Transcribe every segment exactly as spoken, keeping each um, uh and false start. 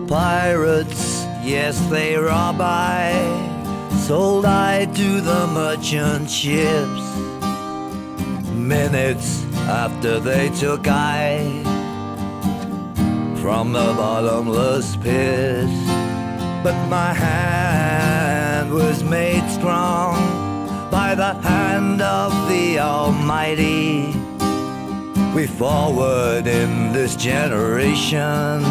pirates, yes, they rob I, sold I to the merchant ships. Minutes after they took I from the bottomless pit, but my hand was made strong by the hand of the Almighty. We forward in this generation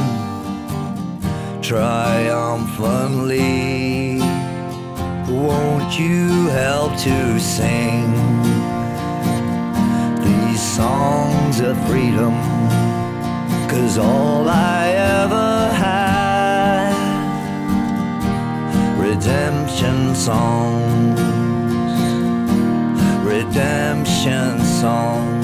triumphantly. Won't you help to sing these songs of freedom? 'Cause all I ever had, redemption songs, redemption songs.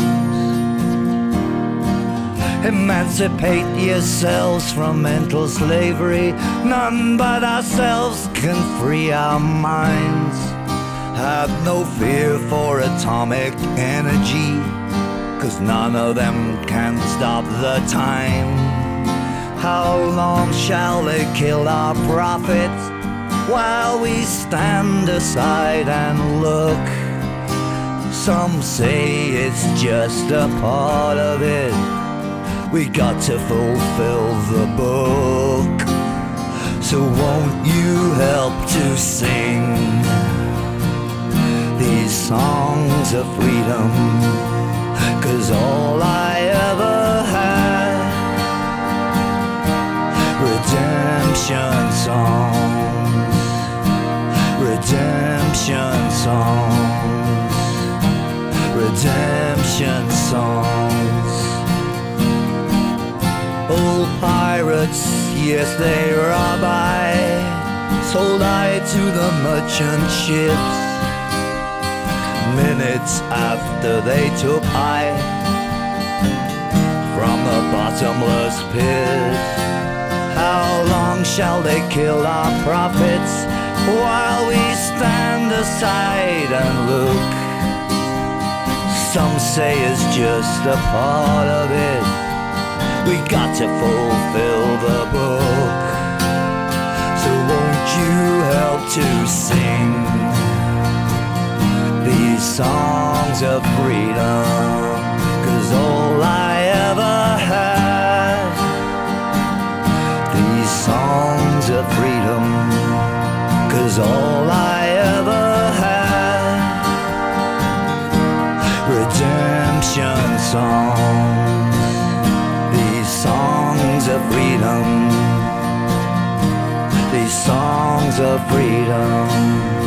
Emancipate yourselves from mental slavery. None but ourselves can free our minds. Have no fear for atomic energy, 'cause none of them can stop the time. How long shall they kill our prophets while we stand aside and look? Some say it's just a part of it. We got to fulfill the book. So won't you help to sing these songs of freedom? 'Cause all I ever had, redemption songs, redemption songs, redemption songs. Old pirates, yes, they rob I, sold I to the merchant ships. Minutes after they took I from the bottomless pit. How long shall they kill our prophets while we stand aside and look? Some say it's just a part of it. We got to fulfill the book. So won't you help to sing these songs of freedom? 'Cause all I ever had, these songs of freedom. 'Cause all I ever had, redemption songs, songs of freedom, these songs of freedom.